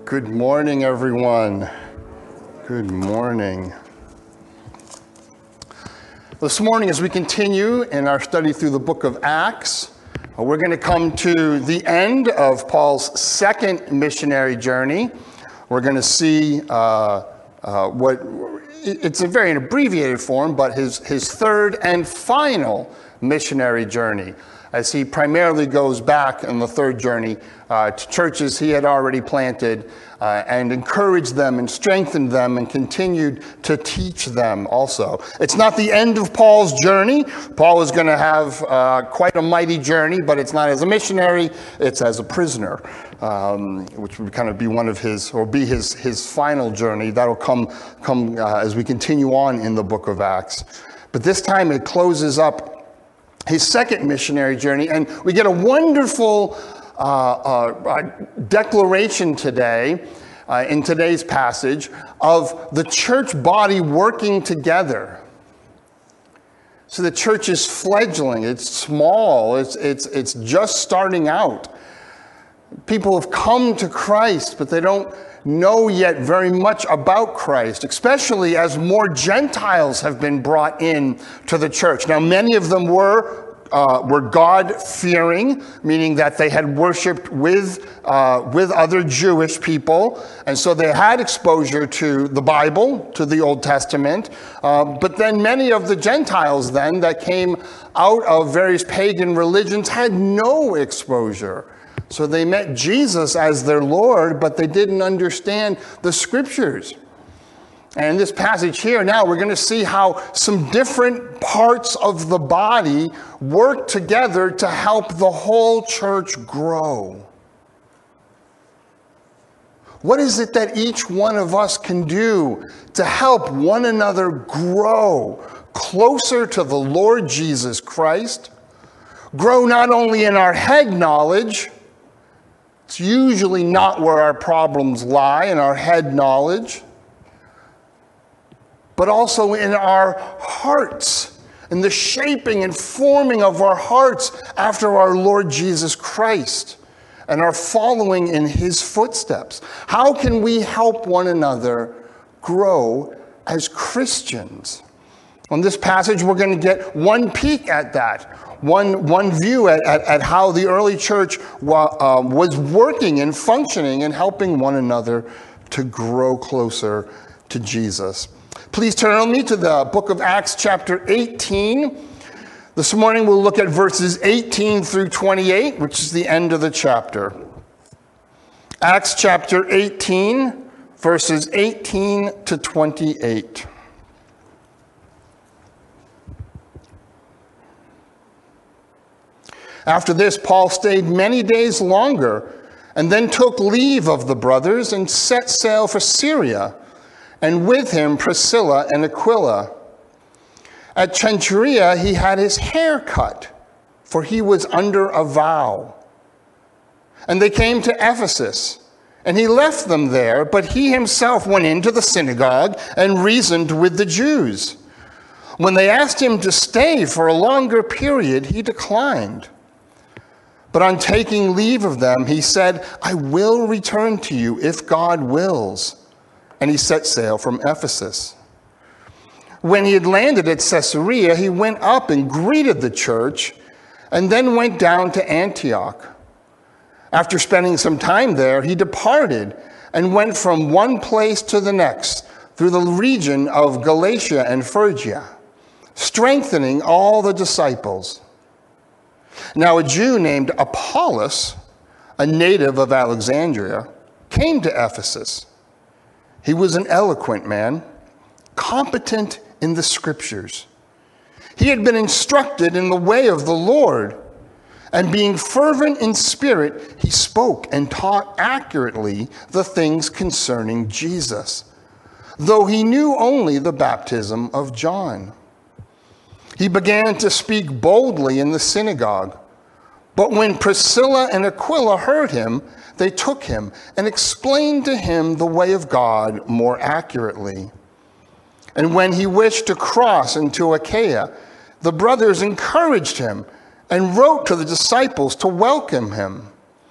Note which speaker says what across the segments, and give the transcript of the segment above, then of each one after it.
Speaker 1: Good morning, everyone. Good morning. This morning, as we continue in our study through the book of Acts, we're going to come to the end of Paul's second missionary journey. We're going to see it's a very abbreviated form, but his third and final missionary journey, as he primarily goes back in the third journey to churches he had already planted and encouraged them and strengthened them and continued to teach them also. It's not the end of Paul's journey. Paul is going to have quite a mighty journey, but it's not as a missionary, it's as a prisoner, which would kind of be one of his, or be his final journey. That'll come as we continue on in the book of Acts. But this time it closes up his second missionary journey, and we get a wonderful declaration today, in today's passage, of the church body working together. So the church is fledgling, it's small, it's just starting out. People have come to Christ, but they don't know yet very much about Christ, especially as more Gentiles have been brought in to the church. Now, many of them were God-fearing, meaning that they had worshipped with other Jewish people, and so they had exposure to the Bible, to the Old Testament. But then many of the Gentiles then that came out of various pagan religions had no exposure. So they met Jesus as their Lord, but they didn't understand the Scriptures. And in this passage here now, we're going to see how some different parts of the body work together to help the whole church grow. What is it that each one of us can do to help one another grow closer to the Lord Jesus Christ? Grow not only in our head knowledge. It's usually not where our problems lie, in our head knowledge, but also in our hearts, in the shaping and forming of our hearts after our Lord Jesus Christ and our following in his footsteps. How can we help one another grow as Christians? On this passage, we're going to get one peek at that. One view at how the early church was working and functioning and helping one another to grow closer to Jesus. Please turn with me to the book of Acts chapter 18. This morning we'll look at verses 18 through 28, which is the end of the chapter. Acts chapter 18, verses 18 to 28. After this, Paul stayed many days longer and then took leave of the brothers and set sail for Syria, and with him Priscilla and Aquila. At Cenchrea he had his hair cut, for he was under a vow. And they came to Ephesus, and he left them there, but he himself went into the synagogue and reasoned with the Jews. When they asked him to stay for a longer period, he declined. But on taking leave of them, he said, "I will return to you if God wills." And he set sail from Ephesus. When he had landed at Caesarea, he went up and greeted the church, and then went down to Antioch. After spending some time there, he departed and went from one place to the next through the region of Galatia and Phrygia, strengthening all the disciples. Now a Jew named Apollos, a native of Alexandria, came to Ephesus. He was an eloquent man, competent in the Scriptures. He had been instructed in the way of the Lord, and being fervent in spirit, he spoke and taught accurately the things concerning Jesus, though he knew only the baptism of John. He began to speak boldly in the synagogue. But when Priscilla and Aquila heard him, they took him and explained to him the way of God more accurately. And when he wished to cross into Achaia, the brothers encouraged him and wrote to the disciples to welcome him.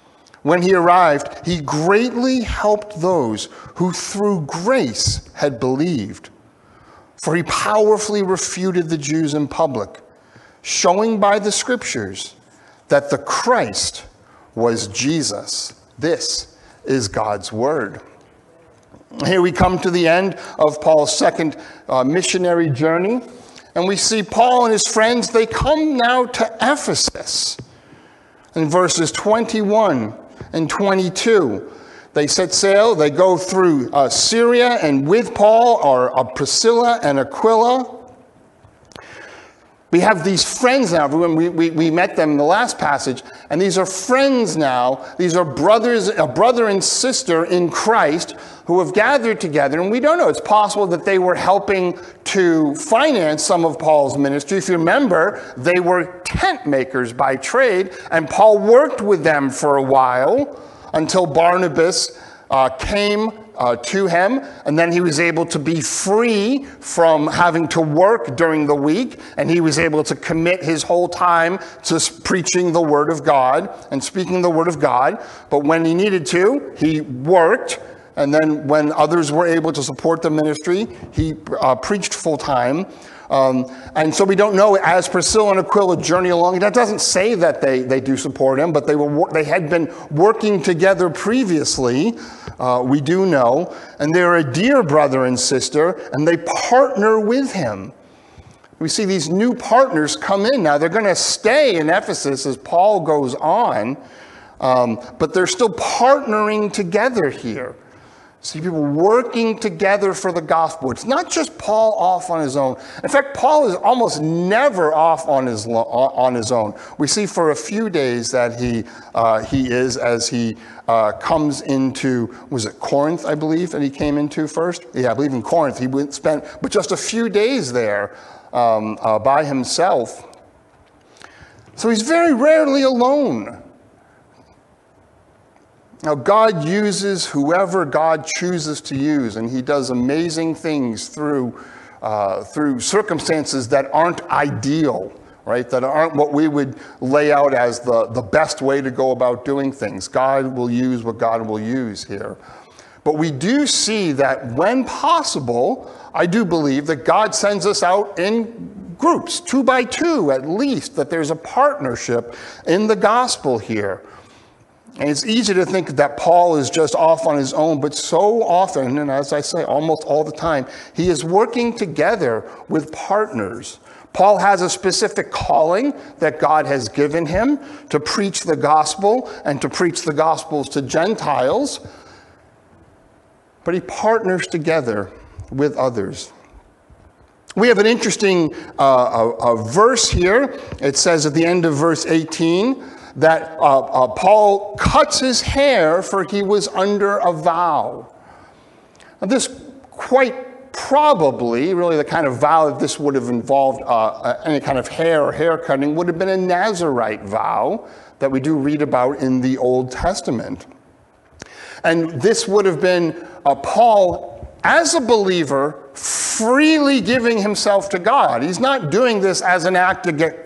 Speaker 1: When he arrived, he greatly helped those who through grace had believed. For he powerfully refuted the Jews in public, showing by the scriptures that the Christ was Jesus. This is God's word. Here we come to the end of Paul's second missionary journey, and we see Paul and his friends, they come now to Ephesus. In verses 21 and 22, they set sail, they go through Syria, and with Paul are Priscilla and Aquila. We have these friends now. We met them in the last passage, and these are friends now. These are brothers, a brother and sister in Christ who have gathered together. And we don't know. It's possible that they were helping to finance some of Paul's ministry. If you remember, they were tent makers by trade, and Paul worked with them for a while until Barnabas came to him, and then he was able to be free from having to work during the week, and he was able to commit his whole time to preaching the Word of God and speaking the Word of God. But when he needed to, he worked, and then when others were able to support the ministry, he preached full time. And so we don't know, as Priscilla and Aquila journey along, that doesn't say that they do support him, but they had been working together previously, we do know, and they're a dear brother and sister, and they partner with him. We see these new partners come in now. They're going to stay in Ephesus as Paul goes on, but they're still partnering together here. See people working together for the gospel. It's not just Paul off on his own. In fact, Paul is almost never off on his own. We see for a few days that he is, as he comes into, was it Corinth, I believe, that he came into first? Yeah, I believe in Corinth. He spent but just a few days there by himself. So he's very rarely alone. Now, God uses whoever God chooses to use, and he does amazing things through circumstances that aren't ideal, right? That aren't what we would lay out as the best way to go about doing things. God will use what God will use here. But we do see that when possible, I do believe that God sends us out in groups, 2 by 2 at least, that there's a partnership in the gospel here. And it's easy to think that Paul is just off on his own, but so often, and as I say, almost all the time, he is working together with partners. Paul has a specific calling that God has given him to preach the gospel and to preach the gospels to Gentiles, but he partners together with others. We have an interesting verse here. It says at the end of verse 18, that Paul cuts his hair, for he was under a vow. Now, this quite probably, really the kind of vow that this would have involved any kind of hair or hair cutting, would have been a Nazirite vow that we do read about in the Old Testament. And this would have been Paul, as a believer, freely giving himself to God. He's not doing this as an act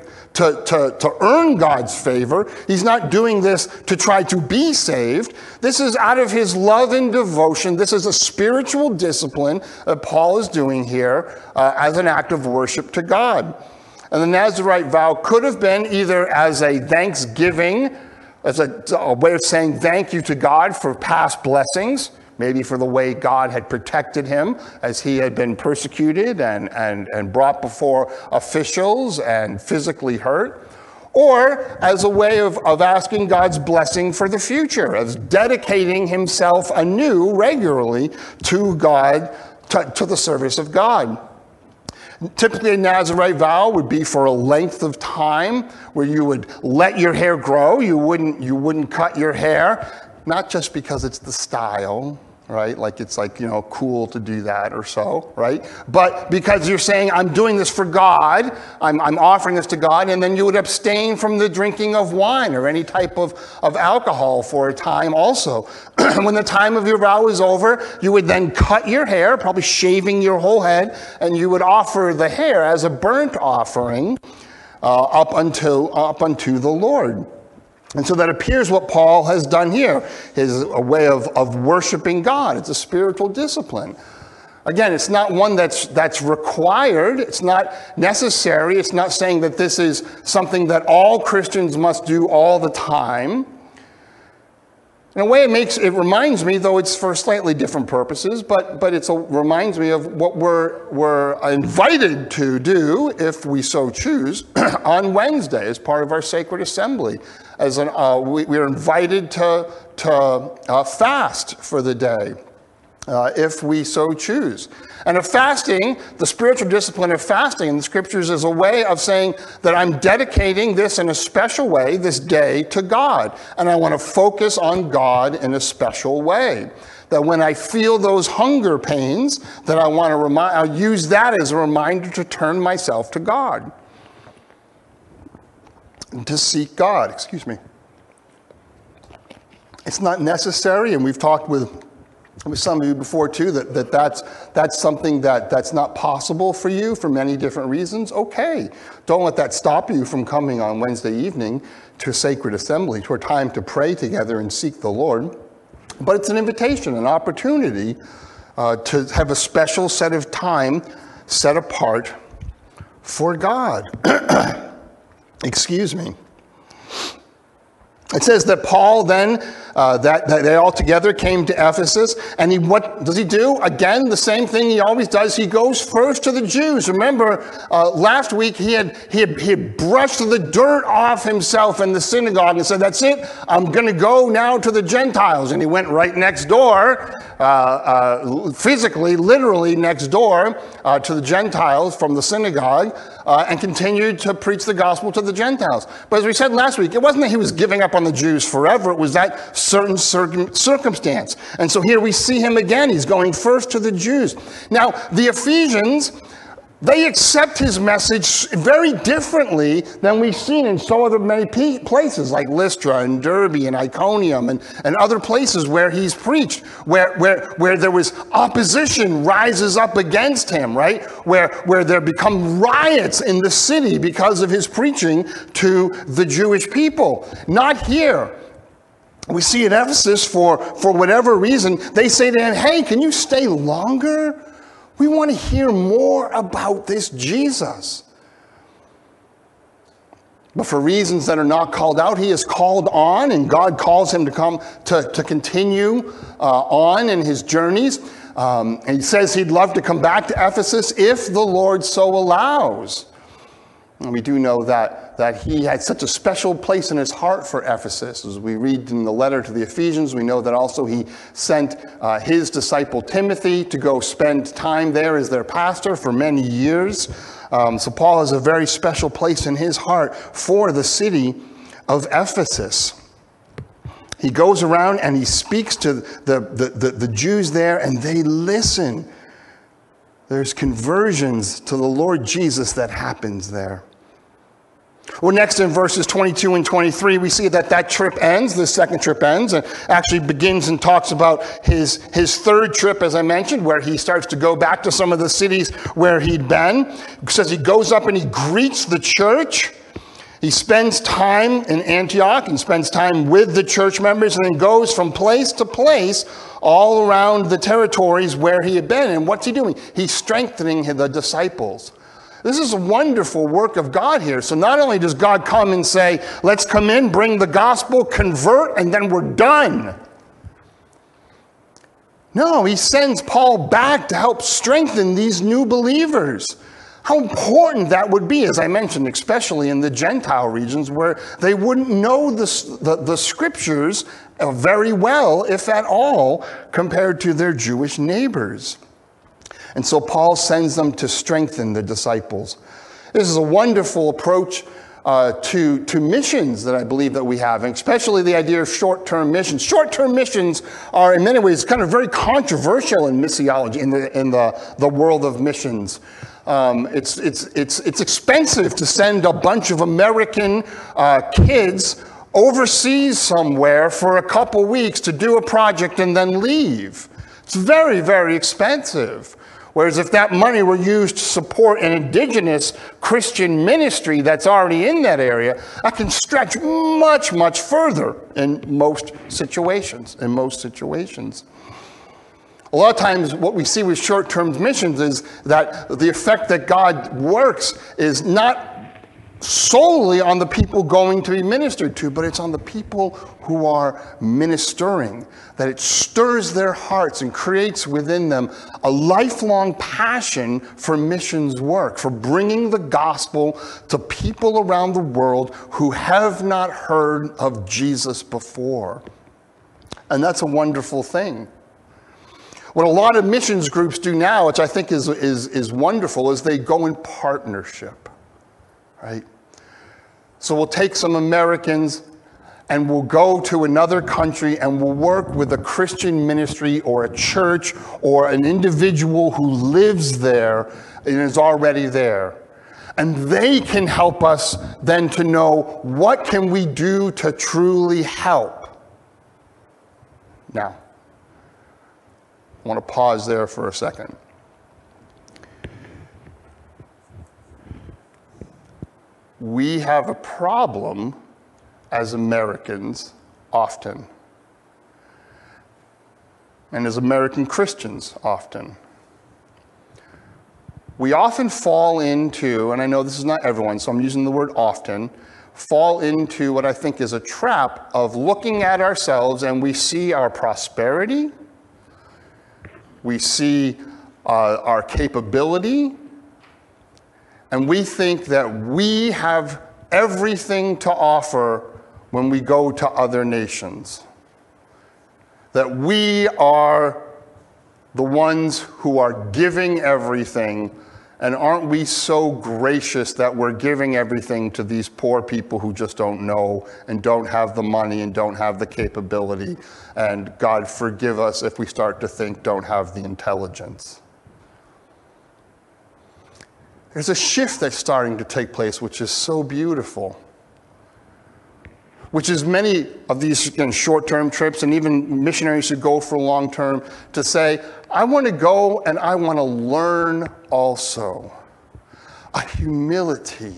Speaker 1: to earn God's favor. He's not doing this to try to be saved. This is out of his love and devotion. This is a spiritual discipline that Paul is doing here as an act of worship to God. And the Nazirite vow could have been either as a thanksgiving, as a way of saying thank you to God for past blessings, maybe for the way God had protected him as he had been persecuted and brought before officials and physically hurt, or as a way of asking God's blessing for the future, as dedicating himself anew regularly to God, to the service of God. Typically, a Nazirite vow would be for a length of time where you would let your hair grow. You wouldn't cut your hair, not just because it's the style, right? Like it's like, cool to do that or so, right? But because you're saying, I'm doing this for God, I'm offering this to God, and then you would abstain from the drinking of wine or any type of alcohol for a time also. When the time of your vow is over, you would then cut your hair, probably shaving your whole head, and you would offer the hair as a burnt offering up unto the Lord. And so that appears what Paul has done here is a way of worshiping God. It's a spiritual discipline. Again, it's not one that's required. It's not necessary. It's not saying that this is something that all Christians must do all the time. In a way, it reminds me, though it's for slightly different purposes, but it reminds me of what we're invited to do, if we so choose, on Wednesday as part of our sacred assembly. We're invited to fast for the day, if we so choose. And the spiritual discipline of fasting in the scriptures is a way of saying that I'm dedicating this in a special way, this day, to God. And I want to focus on God in a special way. That when I feel those hunger pains, that I'll use that as a reminder to turn myself to God. And to seek God, It's not necessary, and we've talked with some of you before too, that's something that's not possible for you for many different reasons. Okay, don't let that stop you from coming on Wednesday evening to a sacred assembly, to a time to pray together and seek the Lord. But it's an invitation, an opportunity to have a special set of time set apart for God. Excuse me. It says that Paul then, that they all together came to Ephesus, and what does he do? Again, the same thing he always does. He goes first to the Jews. Remember, last week he had brushed the dirt off himself in the synagogue and said, that's it, I'm going to go now to the Gentiles. And he went right next door, physically, literally next door to the Gentiles from the synagogue, and continued to preach the gospel to the Gentiles. But as we said last week, it wasn't that he was giving up on the Jews forever. It was that certain circumstance. And so here we see him again. He's going first to the Jews. Now, the Ephesians, they accept his message very differently than we've seen in so other many places like Lystra and Derbe and Iconium and other places where he's preached, where there was opposition rises up against him, right? Where there become riots in the city because of his preaching to the Jewish people. Not here. We see at Ephesus, for whatever reason, they say to him, hey, can you stay longer? We want to hear more about this Jesus. But for reasons that are not called out, he is called on, and God calls him to come to continue on in his journeys. And he says he'd love to come back to Ephesus if the Lord so allows. And we do know that he had such a special place in his heart for Ephesus. As we read in the letter to the Ephesians, we know that also he sent his disciple Timothy to go spend time there as their pastor for many years. So Paul has a very special place in his heart for the city of Ephesus. He goes around and he speaks to the Jews there, and they listen. There's conversions to the Lord Jesus that happens there. Well, next in verses 22 and 23, we see that trip ends, the second trip ends, and actually begins and talks about his third trip, as I mentioned, where he starts to go back to some of the cities where he'd been. It says he goes up and he greets the church. He spends time in Antioch and spends time with the church members, and then goes from place to place all around the territories where he had been. And what's he doing? He's strengthening the disciples. This is a wonderful work of God here. So not only does God come and say, let's come in, bring the gospel, convert, and then we're done. No, he sends Paul back to help strengthen these new believers. How important that would be, as I mentioned, especially in the Gentile regions where they wouldn't know the scriptures very well, if at all, compared to their Jewish neighbors. And so Paul sends them to strengthen the disciples. This is a wonderful approach to missions that I believe that we have, and especially the idea of short-term missions. Short-term missions are in many ways kind of very controversial in missiology, in the world of missions. It's expensive to send a bunch of American kids overseas somewhere for a couple weeks to do a project and then leave. It's very, very expensive. Whereas if that money were used to support an indigenous Christian ministry that's already in that area, that can stretch much, much further in most situations. A lot of times what we see with short-term missions is that the effect that God works is not solely on the people going to be ministered to, but it's on the people who are ministering, that it stirs their hearts and creates within them a lifelong passion for missions work, for bringing the gospel to people around the world who have not heard of Jesus before. And that's a wonderful thing. What a lot of missions groups do now, which I think is wonderful, is they go in partnership. Right? So we'll take some Americans and we'll go to another country and we'll work with a Christian ministry or a church or an individual who lives there and is already there. And they can help us then to know what can we do to truly help. Now, I want to pause there for a second. We have a problem as Americans often, and as American Christians often. We often fall into, and I know this is not everyone, so I'm using the word often, fall into what I think is a trap of looking at ourselves and we see our prosperity, we see our capability, and we think that we have everything to offer when we go to other nations. That we are the ones who are giving everything, and aren't we so gracious that we're giving everything to these poor people who just don't know and don't have the money and don't have the capability, and God forgive us if we start to think don't have the intelligence. There's a shift that's starting to take place, which is so beautiful. Which is many of these short-term trips, and even missionaries who go for long-term, to say, I want to go and I want to learn also. A humility.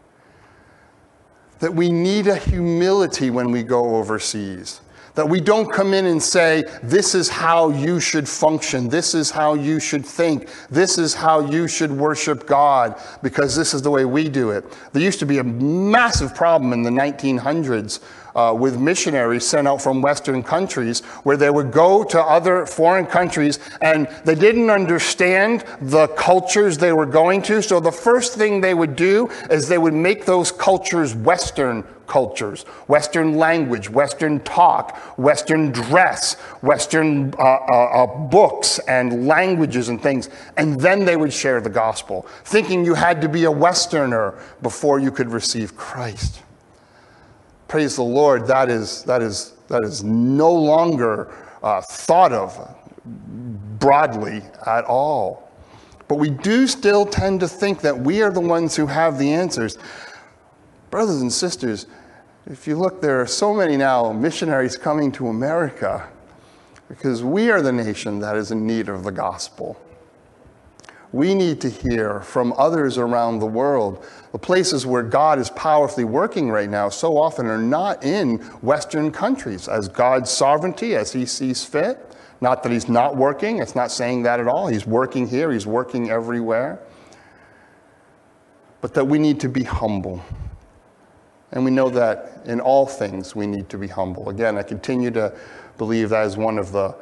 Speaker 1: That we need a humility when we go overseas. That we don't come in and say, this is how you should function, this is how you should think, this is how you should worship God, because this is the way we do it. There used to be a massive problem in the 1900s with missionaries sent out from Western countries, where they would go to other foreign countries and they didn't understand the cultures they were going to. So the first thing they would do is they would make those cultures Western cultures, Western language, Western talk, Western dress, Western books and languages and things, and then they would share the gospel, thinking you had to be a Westerner before you could receive Christ. Praise the Lord, that is no longer thought of broadly at all. But we do still tend to think that we are the ones who have the answers. Brothers and sisters, if you look, there are so many now missionaries coming to America because we are the nation that is in need of the gospel. We need to hear from others around the world. The places where God is powerfully working right now so often are not in Western countries, as God's sovereignty, as he sees fit. Not that he's not working, it's not saying that at all. He's working here, he's working everywhere. But that we need to be humble. And we know that in all things we need to be humble. Again, I continue to believe that is one of the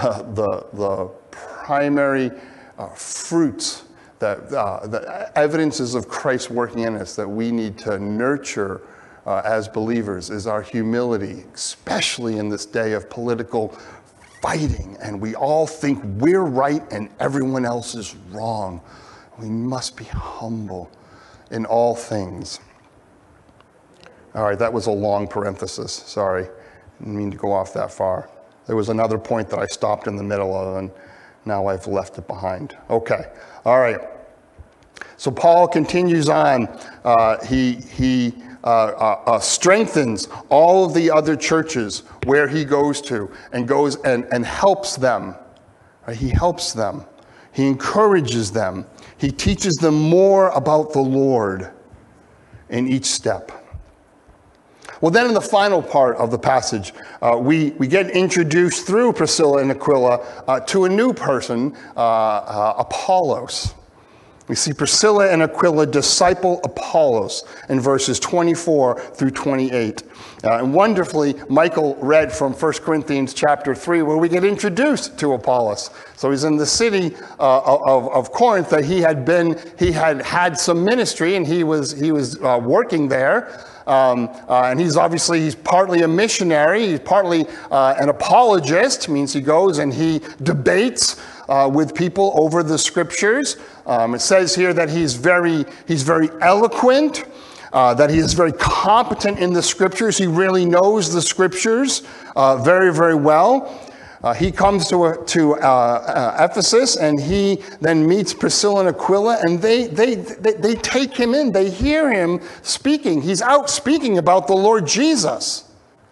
Speaker 1: primary fruits, the evidences of Christ working in us that we need to nurture as believers is our humility, especially in this day of political fighting. And we all think we're right and everyone else is wrong. We must be humble in all things. All right, that was a long parenthesis. Sorry, didn't mean to go off that far. There was another point that I stopped in the middle of, and now I've left it behind. Okay, all right. So Paul continues on. He strengthens all of the other churches where he goes to and goes and helps them. Right? He helps them. He encourages them. He teaches them more about the Lord in each step. Well, then in the final part of the passage, we get introduced through Priscilla and Aquila to a new person, Apollos. We see Priscilla and Aquila disciple Apollos in verses 24 through 28. And wonderfully, Michael read from 1 Corinthians chapter 3, where we get introduced to Apollos. So he's in the city of Corinth that he had some ministry, and he was working there. And he's partly a missionary. He's partly an apologist, means he goes and he debates with people over the scriptures. It says here that he's very eloquent, that he is very competent in the scriptures. He really knows the scriptures very, very well. He comes to Ephesus, and he then meets Priscilla and Aquila, and they take him in. They hear him speaking. He's out speaking about the Lord Jesus.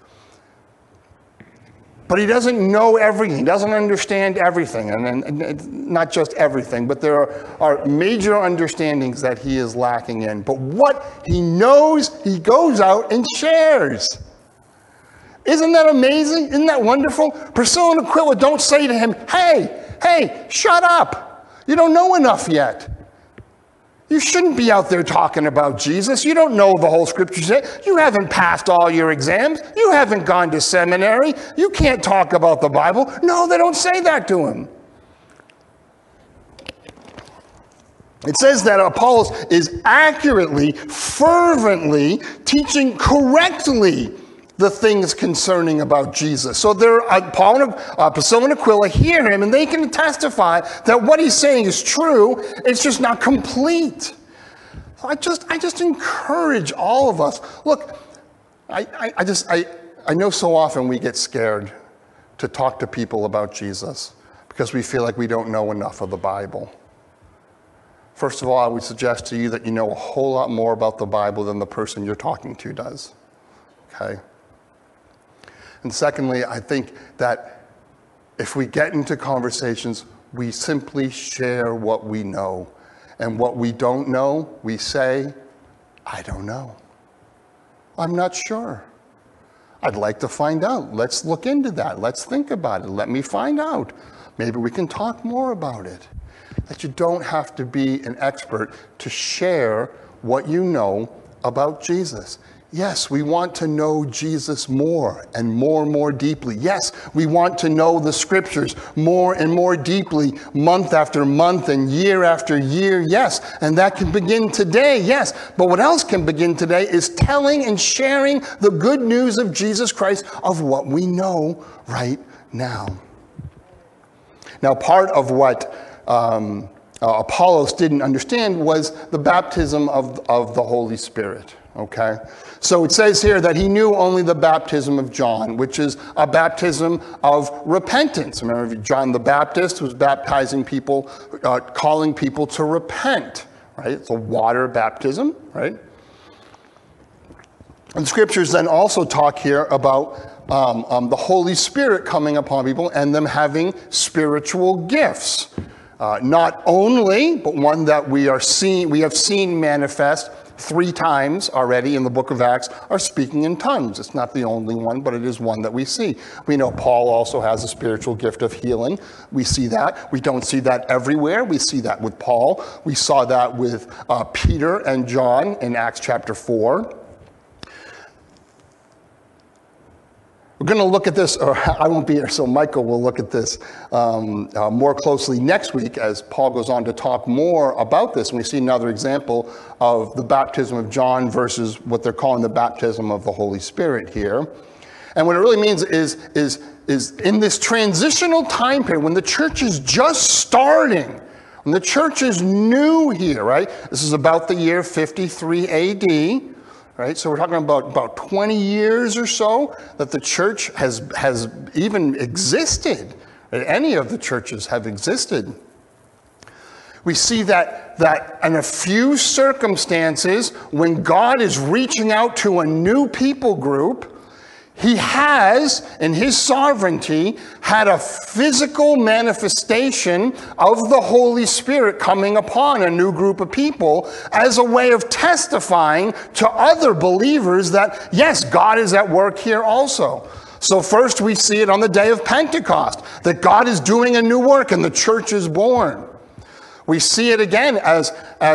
Speaker 1: But he doesn't know everything. He doesn't understand everything. And not just everything, but there are major understandings that he is lacking in. But what he knows, he goes out and shares. Isn't that amazing? Isn't that wonderful? Priscilla and Aquila don't say to him, hey, shut up. You don't know enough yet. You shouldn't be out there talking about Jesus. You don't know the whole scriptures yet. You haven't passed all your exams. You haven't gone to seminary. You can't talk about the Bible. No, they don't say that to him. It says that Apollos is accurately, fervently teaching correctly the things concerning about Jesus. So Paul and Priscilla and Aquila hear him, and they can testify that what he's saying is true. It's just not complete. So I just encourage all of us. Look, I know so often we get scared to talk to people about Jesus because we feel like we don't know enough of the Bible. First of all, I would suggest to you that you know a whole lot more about the Bible than the person you're talking to does. Okay? And secondly, I think that if we get into conversations, we simply share what we know. And what we don't know, we say, I don't know. I'm not sure. I'd like to find out. Let's look into that. Let's think about it. Let me find out. Maybe we can talk more about it. That you don't have to be an expert to share what you know about Jesus. Yes, we want to know Jesus more and more deeply. Yes, we want to know the scriptures more and more deeply, month after month and year after year. Yes, and that can begin today. Yes, but what else can begin today is telling and sharing the good news of Jesus Christ, of what we know right now. Now, part of what Apollos didn't understand was the baptism of the Holy Spirit. Okay, so it says here that he knew only the baptism of John, which is a baptism of repentance. Remember, John the Baptist was baptizing people, calling people to repent, right? It's a water baptism, right? And scriptures then also talk here about the Holy Spirit coming upon people and them having spiritual gifts. Not only, but one that we have seen manifest 3 times already in the book of Acts, are speaking in tongues. It's not the only one, but it is one that we see. We know Paul also has a spiritual gift of healing. We see that. We don't see that everywhere. We see that with Paul. We saw that with Peter and John in Acts chapter 4. We're going to look at this, or I won't be here, so Michael will look at this more closely next week as Paul goes on to talk more about this. And we see another example of the baptism of John versus what they're calling the baptism of the Holy Spirit here. And what it really means is in this transitional time period, when the church is just starting, when the church is new here, right? This is about the year 53 AD. Right? So we're talking about 20 years or so that the church has even existed. Any of the churches have existed. We see that in a few circumstances, when God is reaching out to a new people group, He has, in his sovereignty, had a physical manifestation of the Holy Spirit coming upon a new group of people as a way of testifying to other believers that, yes, God is at work here also. So first we see it on the day of Pentecost, that God is doing a new work and the church is born. We see it again as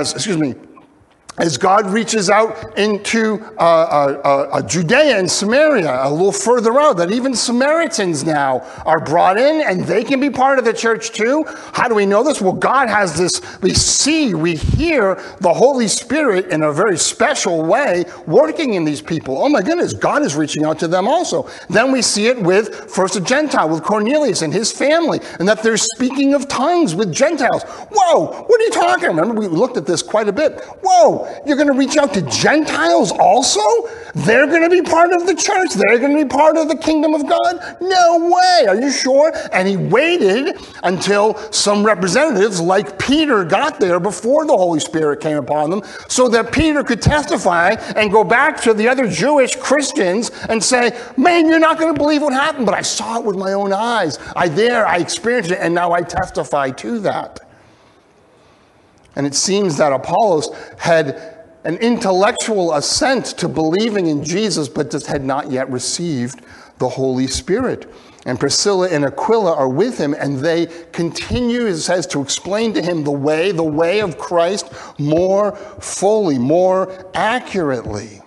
Speaker 1: God reaches out into Judea and Samaria, a little further out, that even Samaritans now are brought in and they can be part of the church too. How do we know this? Well, God has this, we hear the Holy Spirit in a very special way working in these people. Oh my goodness, God is reaching out to them also. Then we see it with first a Gentile, with Cornelius and his family, and that they're speaking of tongues with Gentiles. Whoa, what are you talking? Remember, we looked at this quite a bit. Whoa. You're going to reach out to Gentiles also? They're going to be part of the church? They're going to be part of the kingdom of God? No way. Are you sure? And he waited until some representatives like Peter got there before the Holy Spirit came upon them, so that Peter could testify and go back to the other Jewish Christians and say, man, you're not going to believe what happened, but I saw it with my own eyes. I experienced it, and now I testify to that. And it seems that Apollos had an intellectual assent to believing in Jesus, but just had not yet received the Holy Spirit. And Priscilla and Aquila are with him, and they continue, it says, to explain to him the way of Christ more fully, more accurately.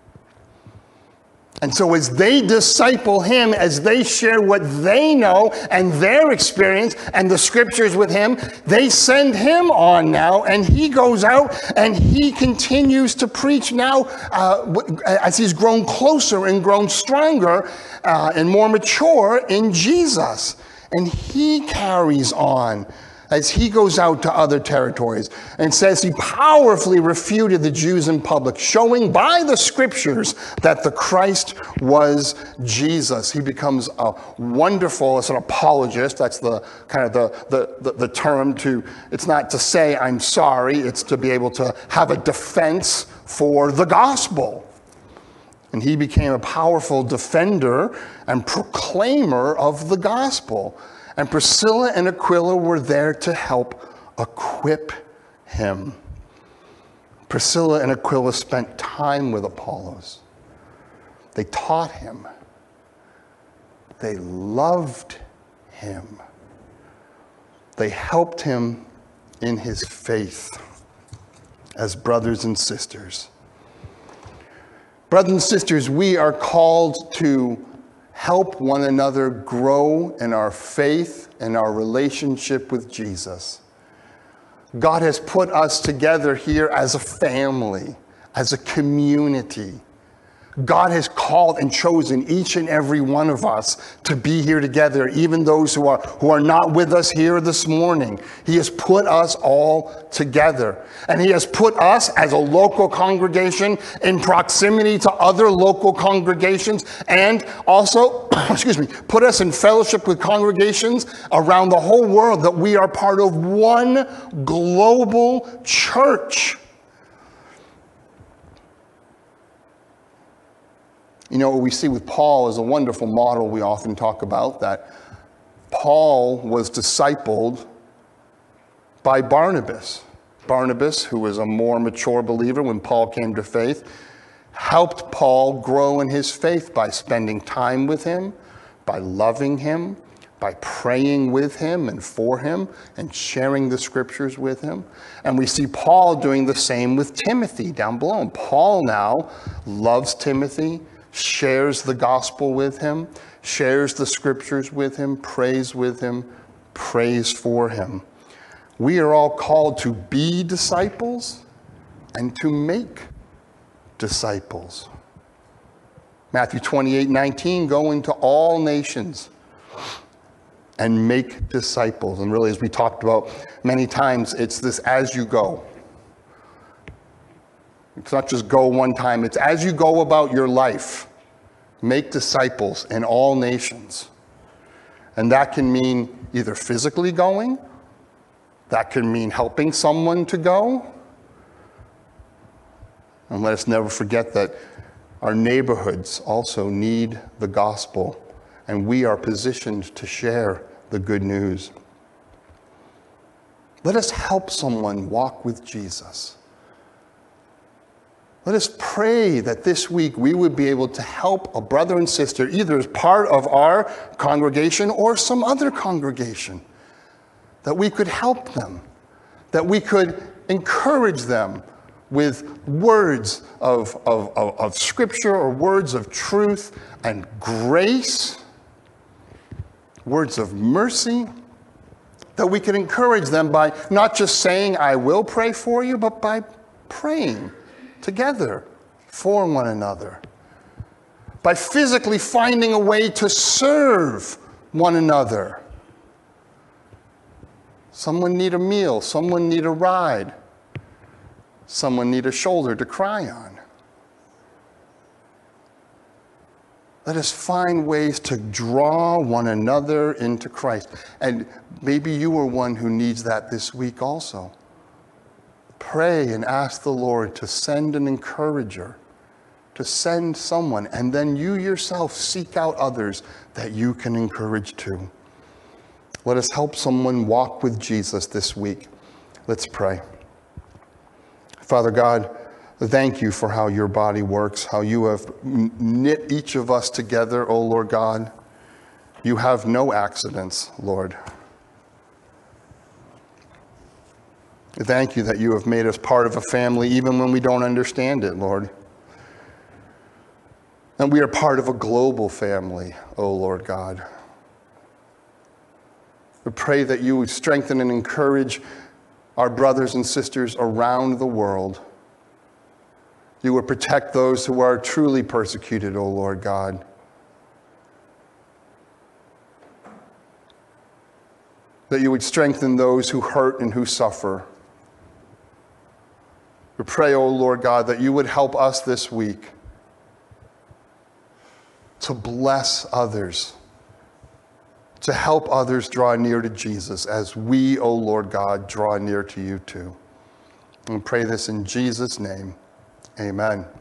Speaker 1: And so as they disciple him, as they share what they know and their experience and the scriptures with him, they send him on now, and he goes out and he continues to preach now as he's grown closer and grown stronger and more mature in Jesus. And he carries on as he goes out to other territories, and says he powerfully refuted the Jews in public, showing by the scriptures that the Christ was Jesus. He becomes a wonderful, as an apologist. That's the kind of the term to, it's not to say I'm sorry, it's to be able to have a defense for the gospel. And he became a powerful defender and proclaimer of the gospel. And Priscilla and Aquila were there to help equip him. Priscilla and Aquila spent time with Apollos. They taught him. They loved him. They helped him in his faith as brothers and sisters. Brothers and sisters, we are called to help one another grow in our faith and our relationship with Jesus. God has put us together here as a family, as a community. God has called and chosen each and every one of us to be here together, even those who are not with us here this morning. He has put us all together. And he has put us as a local congregation in proximity to other local congregations, and also, put us in fellowship with congregations around the whole world, that we are part of one global church. You know, what we see with Paul is a wonderful model we often talk about, that Paul was discipled by Barnabas. Barnabas, who was a more mature believer when Paul came to faith, helped Paul grow in his faith by spending time with him, by loving him, by praying with him and for him, and sharing the scriptures with him. And we see Paul doing the same with Timothy down below. And Paul now loves Timothy, shares the gospel with him, shares the scriptures with him, prays with him, prays for him. We are all called to be disciples and to make disciples. Matthew 28:19, go into all nations and make disciples. And really, as we talked about many times, it's this as you go. It's not just go one time. It's as you go about your life, make disciples in all nations. And that can mean either physically going, that can mean helping someone to go. And let us never forget that Our neighborhoods also need the gospel, and we are positioned to share the good news. Let us help someone walk with Jesus. Let us pray that this week we would be able to help a brother and sister, either as part of our congregation or some other congregation, that we could help them, that we could encourage them with words of scripture or words of truth and grace, words of mercy, that we could encourage them by not just saying, I will pray for you, but by praying together for one another, by physically finding a way to serve one another. Someone need a meal, someone need a ride, someone need a shoulder to cry on. Let us find ways to draw one another into Christ. And maybe you are one who needs that this week also. Pray and ask the Lord to send an encourager, to send someone, and then you yourself seek out others that you can encourage too. Let us help someone walk with Jesus this week. Let's pray. Father God, thank you for how your body works, how you have knit each of us together, O Lord God. You have no accidents, Lord. Thank you that you have made us part of a family even when we don't understand it, Lord. And we are part of a global family, O Lord God. We pray that you would strengthen and encourage our brothers and sisters around the world. You would protect those who are truly persecuted, O Lord God. That you would strengthen those who hurt and who suffer. We pray, O Lord God, that you would help us this week to bless others, to help others draw near to Jesus as we, O Lord God, draw near to you too. And we pray this in Jesus' name. Amen.